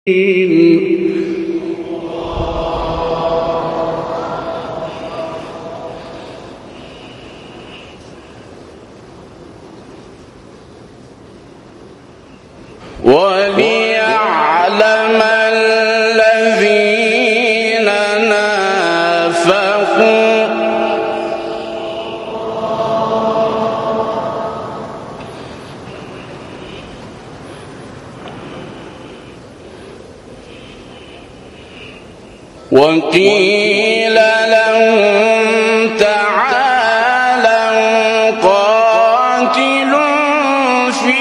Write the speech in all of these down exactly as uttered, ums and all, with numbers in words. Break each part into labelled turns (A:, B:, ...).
A: وليعلم الذين نافقوا وقيل لهم تعالوا قاتلوا في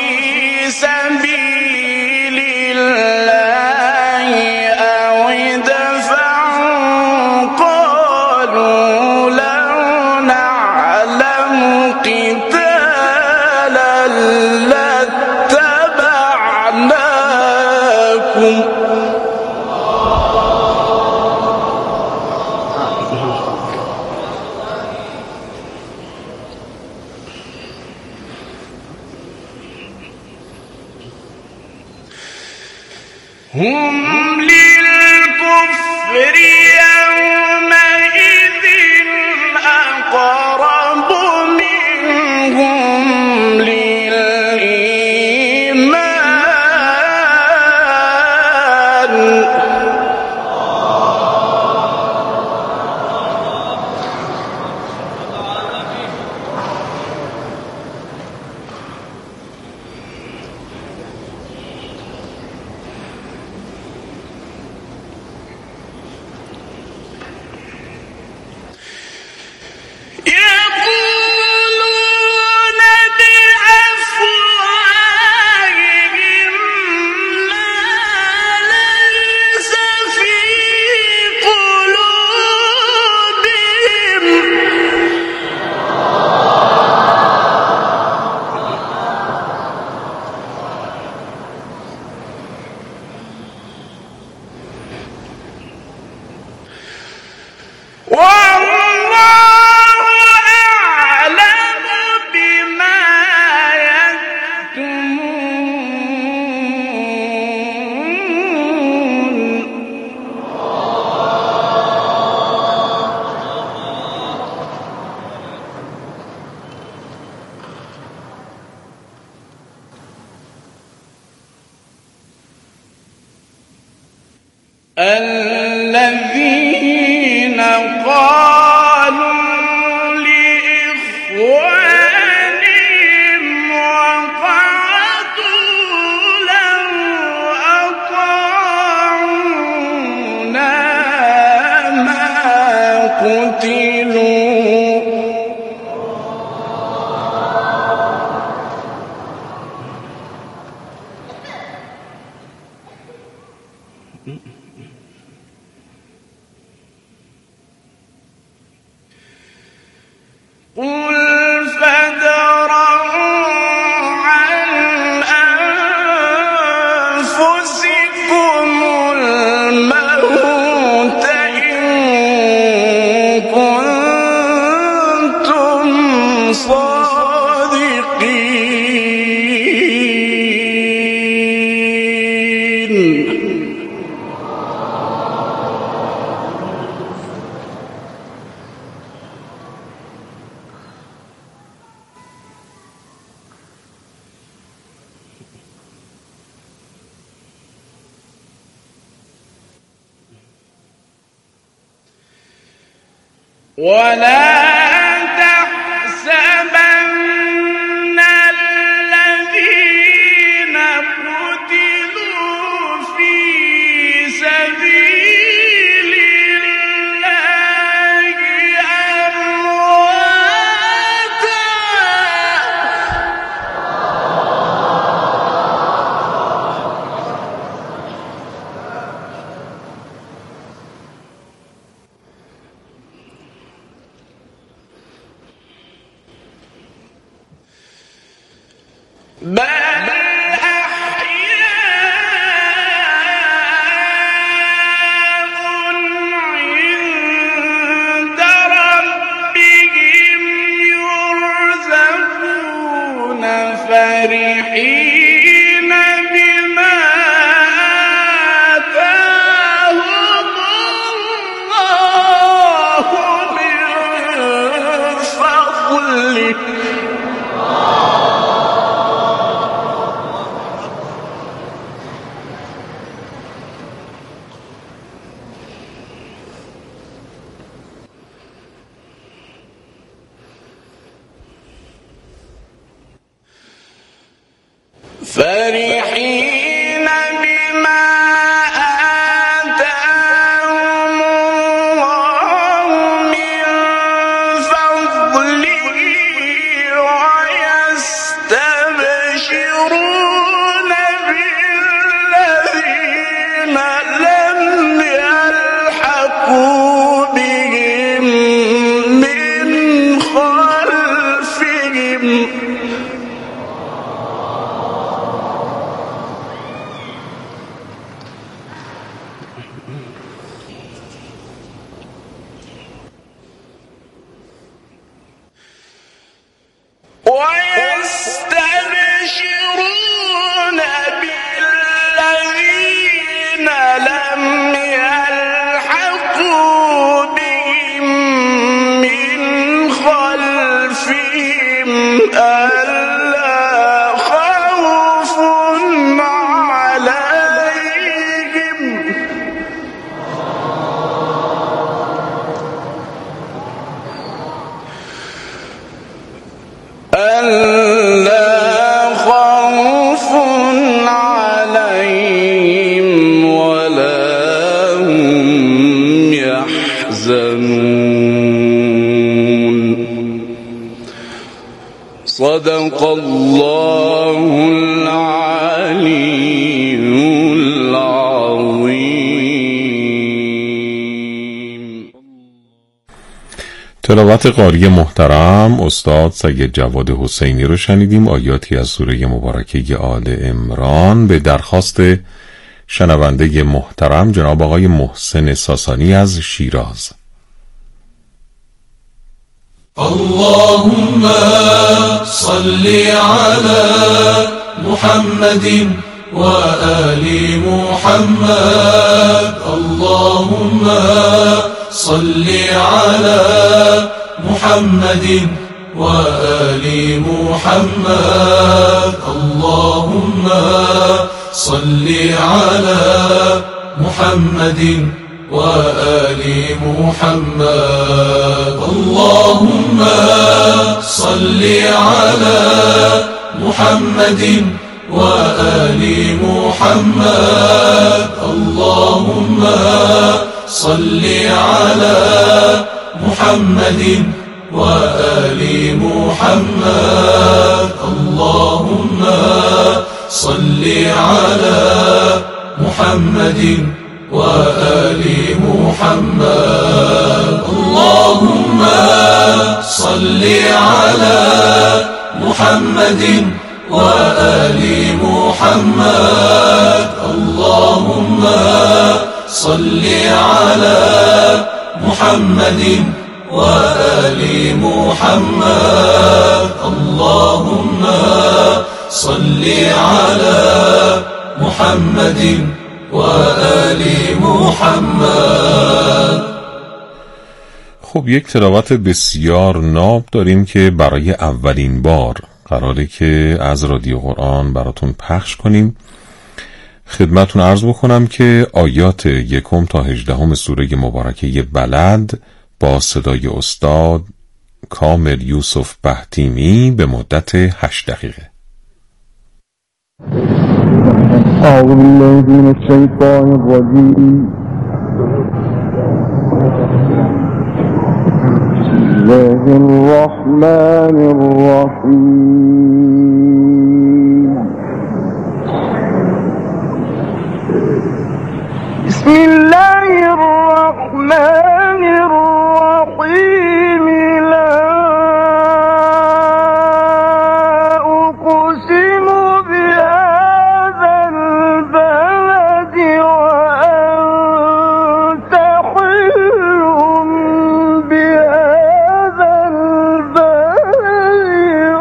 A: سبيل الله أو ادفعوا قالوا لو نعلم قتالا لاتبعناكم هم للكفر يومئذ أقرب منهم للإيمان الذين قالوا لإخوانهم وقعدوا لو أطاعونا ما قتلوا قل فادرءوا عن أنفسكم الموت إن كنتم صادقين ولا تحسبن الذين قتلوا في سبيل الله أمواتا بل أحياء عند ربهم يرزقون فرحين بما فرحين بما آتاهم الله من فضله ويستبشرون بالذين لم يلحقوا بهم من خلفهم ويستبشرون بالذين لم يلحقوا بهم من خلفهم ألا خوف عليهم ألا خوف عليهم ولا هم يحزنون. صدق الله العلي العظيم.
B: تلاوت قاری محترم استاد سید جواد حسینی رو شنیدیم. آیاتی از سوره مبارکه آل عمران به درخواست شنونده محترم جناب آقای محسن ساسانی از شیراز.
C: اللهم صل على محمد وآل محمد. اللهم صل على محمد وآل محمد. اللهم صل على محمد وآل محمد. اللهم صل على محمد وآل محمد. اللهم صل على محمد وآل محمد. اللهم صل على محمد وآل محمد. اللهم صل على محمد وآل محمد. اللهم صل على محمد وآل محمد. اللهم صل على محمد وآل محمد.
B: خب یک تلاوت بسیار ناب داریم که برای اولین بار قراره که از رادیو قرآن براتون پخش کنیم. خدمتون عرض بکنم که آیات یکم تا هجدهم سوره مبارکه بلد با صدای استاد کامل یوسف بهتیمی به مدت هشت دقیقه.
D: أعوذ بالله من الشيطان الرجيم. بسم الله الرحمن الرحيم. بسم الله الرحمن الرحيم. لا أقسم بهذا البلد وأنت حل بهذا البلد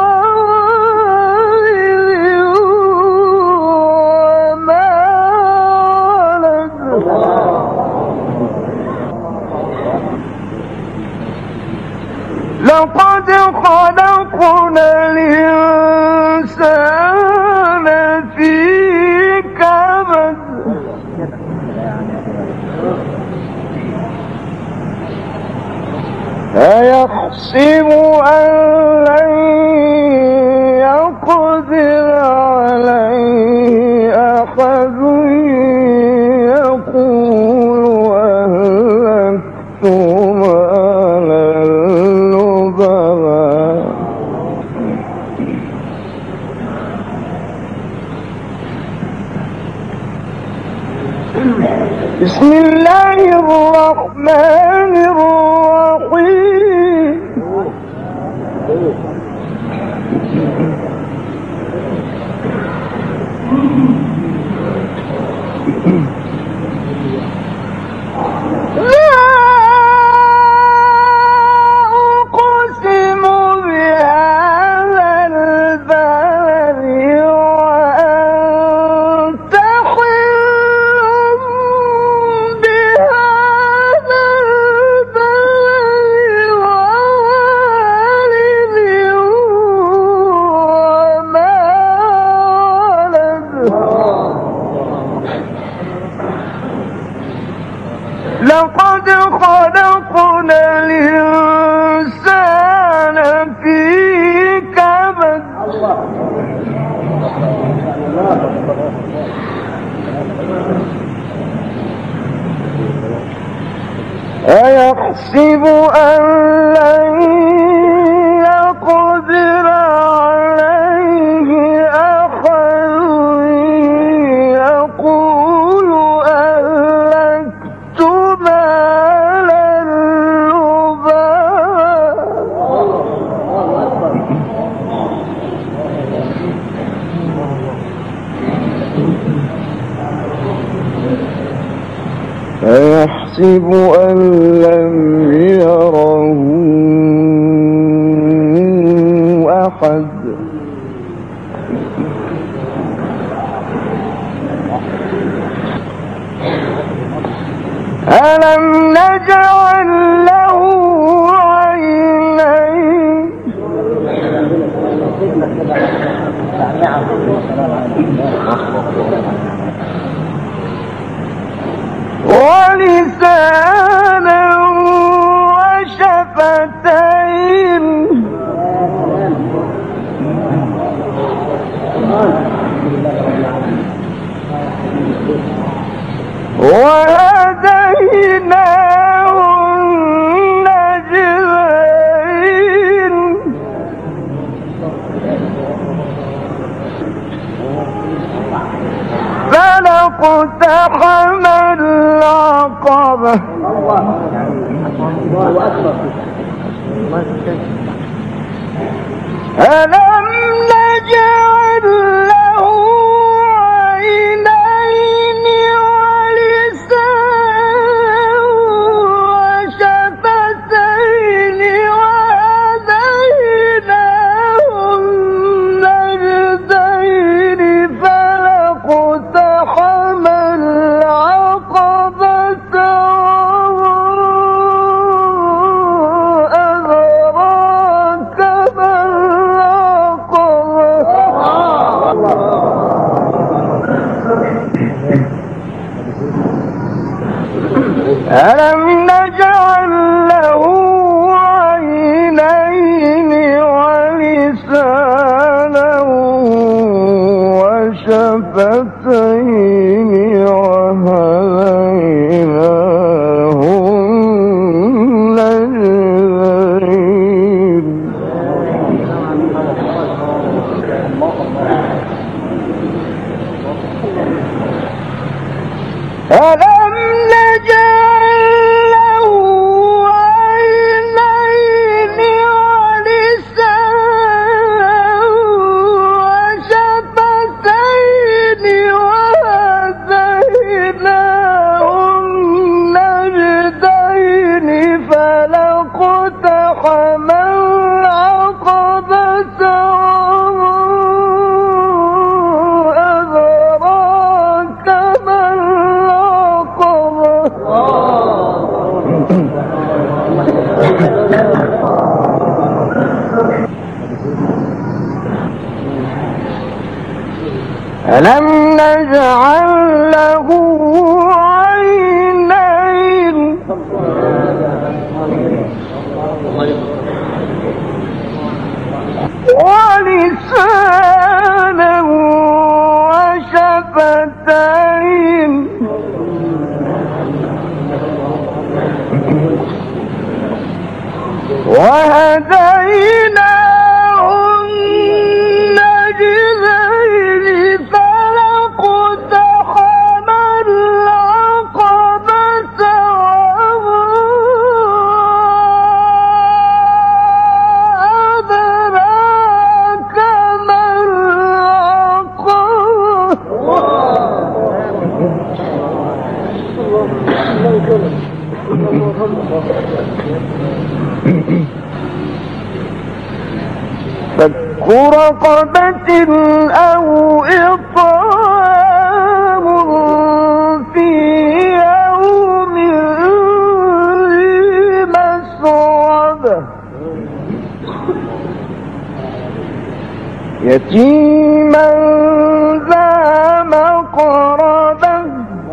D: وما ولد. لقد خلقنا الإنسان في كبد. أيحسب أن لن يقدر على بسم الله الرحمن الرحيم لقد خلقنا الإنسان في كبد أيحسب أن لن يقدر عليه أحد يقول أهلكت مالا لبدا أيحسب أن لم يره أحد ألم نجعل له عينين ولسانا وشفتين وهديناه النجدين فلاقتحم العقبة ألم نجعل له عينين ولسانا وشفتين وهديناه النجدين فلاقتحم العقبة أدراك ما العقبة ألم نجعل له عينين ولسانا وشفتين وهديناه النجدين ألم نجعل له عينين ولسانا وشفتين وهديناه النجدين فلاقتحم العقبة أدراك ما ألم نجعل له عينين ولسانا وشفتين وهديناه النجدين فلاقتحم فك رقبة أو إطعام في يوم ذي مسغبة يتيما ذا مقربة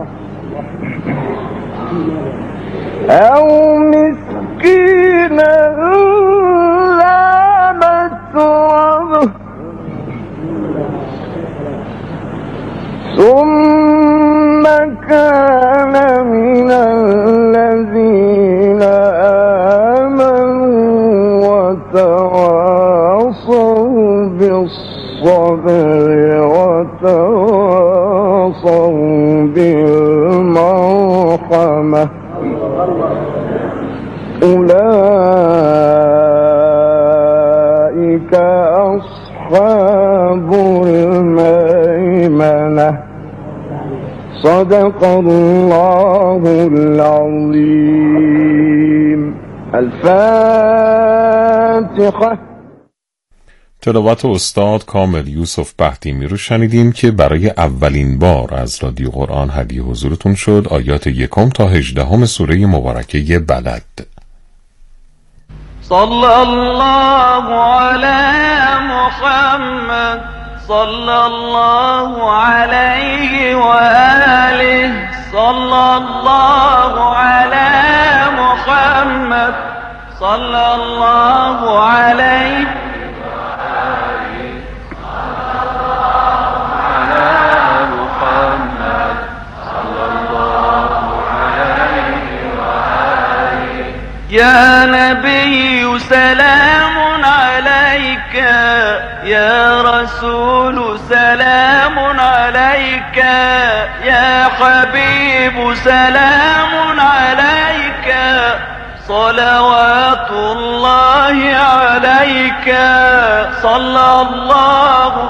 D: أو مسكينا ذا متربة ثم كان من الذين آمنوا وتواصوا بالصبر وتواصوا بالمرحمة أولئك أصحاب الميمنة. صدق الله العظيم. الفاتحة.
B: تلاوت استاد کامل یوسف بختیمی رو شنیدیم که برای اولین بار از رادیو قرآن هدیه حضورتون شد. آیات یکم تا هجدهم سوره مبارکه بلد.
E: صلی الله علی محمد صلی الله علیه و آله صلی الله علی محمد صلی الله علیه يا نبي سلام عليك يا رسول سلام عليك يا حبيب سلام عليك صلوات الله عليك صلى الله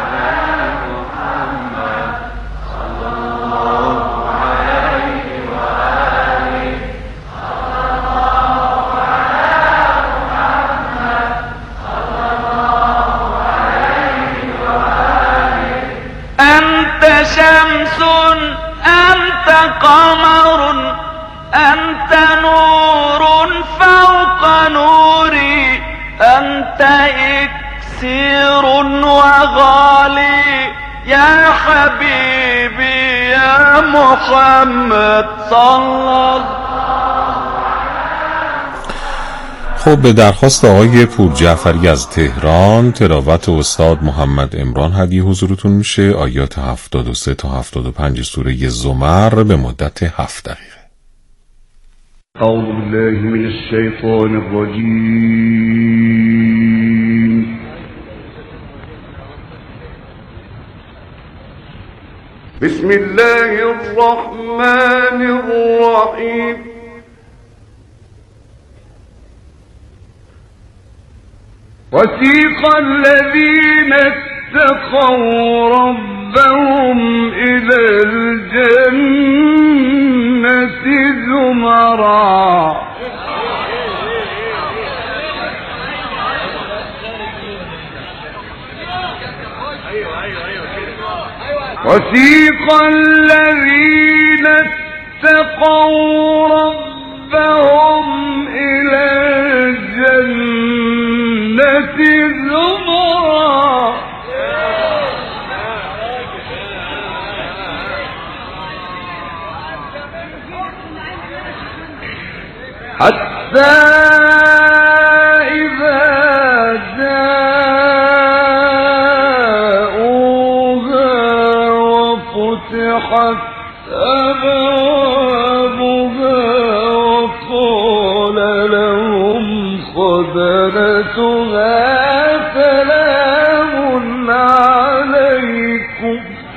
E: شمس أنت قمر أنت نور فوق نوري أنت إكسير وغالي يا حبيبي يا محمد صلى الله.
B: خب به درخواست آقای پور جعفری از تهران تلاوت استاد محمد عمران هدیه حضورتون میشه. آیات هفتاد و سه تا هفتاد و پنج سوره زمر به مدت هفت دقیقه.
A: اعوذ بالله من الشیطان الرجیم. بسم الله الرحمن الرحیم. وسيق الذين اتقوا ربهم إلى الجنة زمرا وسيق الذين اتقوا ربهم إلى الجنة زمرا حتى إذا جاءوها وفتحت أبوابها وقال لهم خزنتها سلام عليكم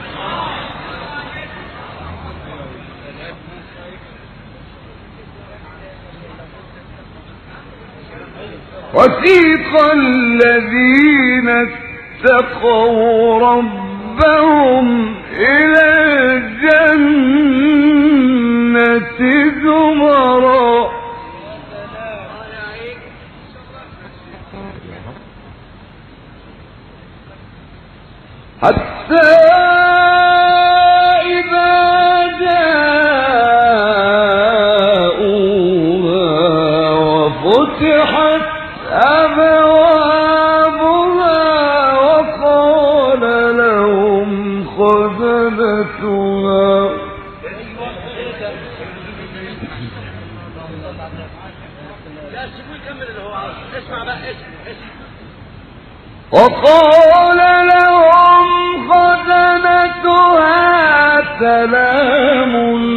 A: وسيق الذين اتقوا ربهم إلى الجنة وفتحت أبوابها وقال لهم خزنتها وقال لهم خزنتها سلام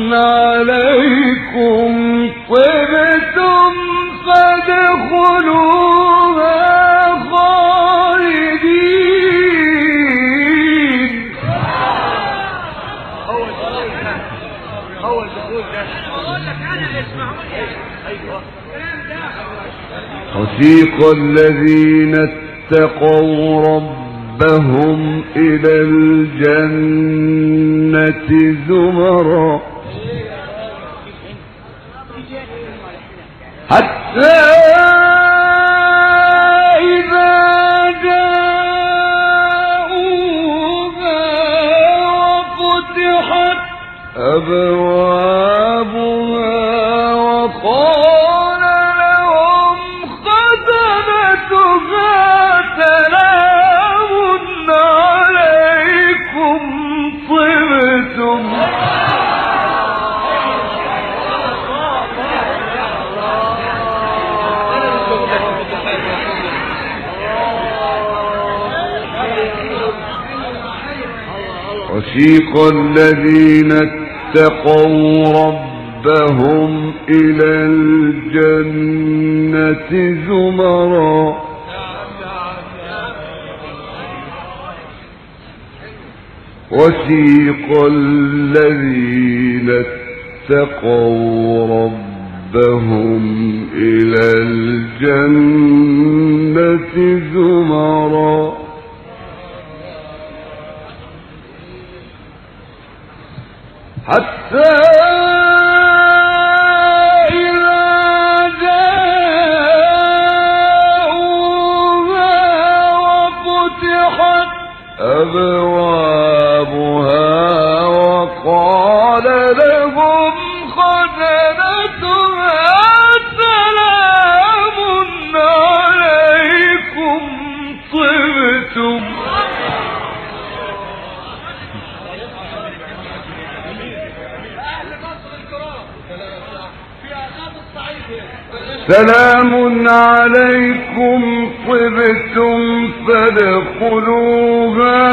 A: عليكم طبتم فادخلوها خالدين. وسيق الذين اتقوا ربهم إلى الجنة زمرا حتى إذا جاءوها وفتحت أبوابها وقال لهم خزنتها سلام عليكم طبتم وسيق الذين اتقوا ربهم إلى الجنة زمرا وسيق الذين اتقوا ربهم إلى الجنة زمرا حتى إذا جاءوها وفتحت أبوابها وقال لهم خزنتها سلام عليكم طبتم سلام عليكم طبتم فادخلوها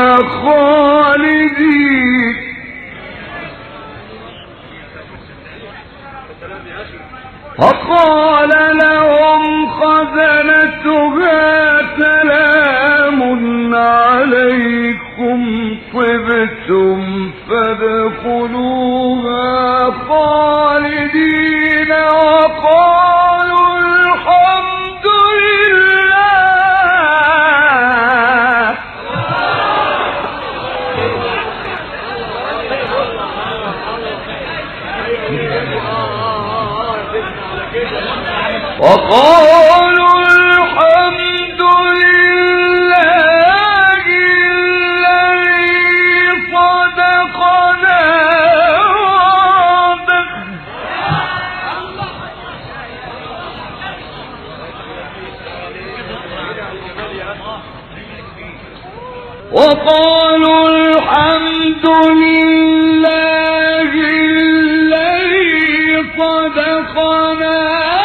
A: خالدين. وقال لهم خزنتها سلام عليكم طبتم فادخلوها خالدين وقالوا الحمد لله وقالوا الحمد لله الذي صدقنا وعده وقالوا الحمد لله الذي صدقنا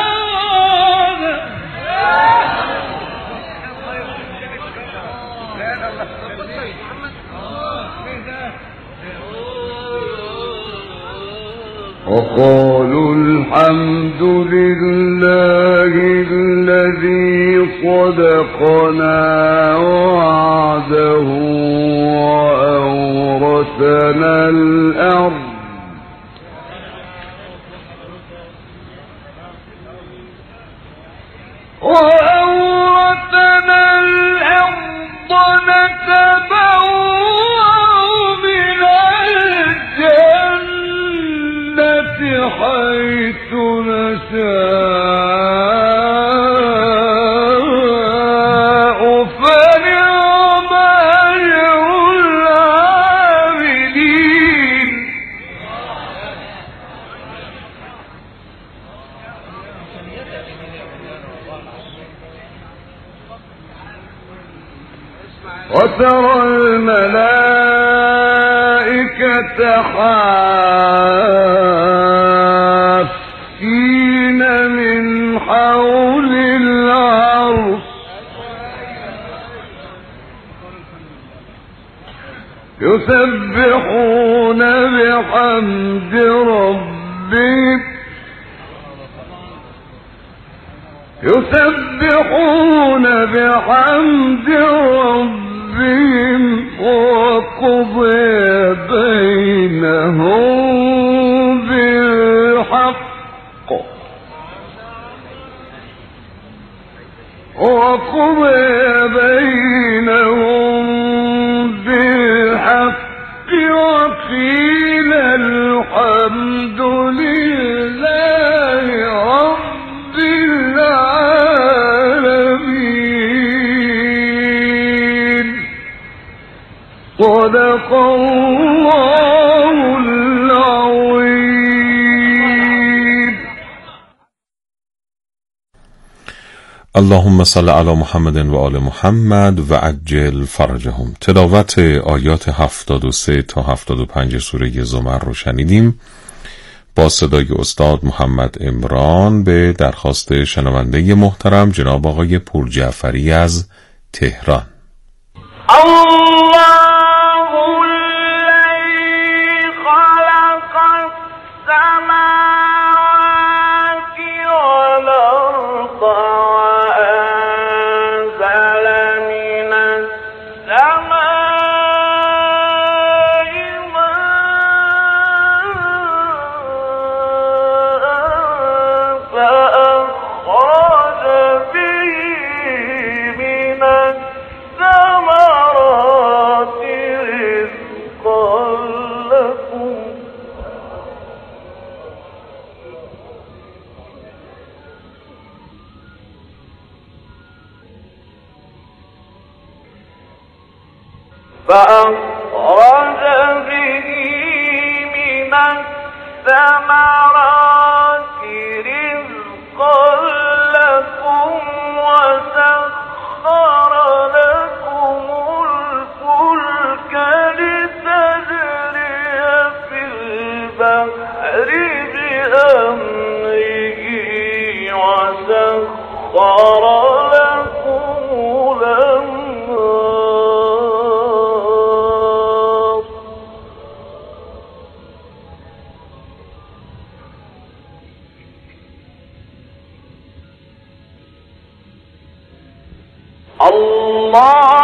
A: وقالوا الحمد لله الذي صدقنا وعده وأورثنا الأرض وأورثنا الأرض نتبوأ من الجنة حيث نشاء فنعم أجر العاملين. وترى الملائكة حافين من حول العرش يسبحون بحمد ربهم يسبحون بحمد ربهم وقضي بينهم بالحق وقضي بينهم بالحق وقيل الحمد لله رب العالمين. صدق الله العظيم.
B: اللهم صل علی محمد و آل محمد و عجل فرجهم. تلاوت آیات هفتاد و سه تا هفتاد و پنج سوره زمر رو شنیدیم با صدای استاد محمد عمران به درخواست شنونده محترم جناب آقای پور جعفری از تهران.
E: الله الذي خلق السماوات والأرض وأنزل من السماء ماء فأخرج به من الثمرات رزقا لكم فأخرج به من الثمرات رزقا لكم وسخر لكم الفلك لتجري في البحر بأمره وسخر لكم الأنهار الله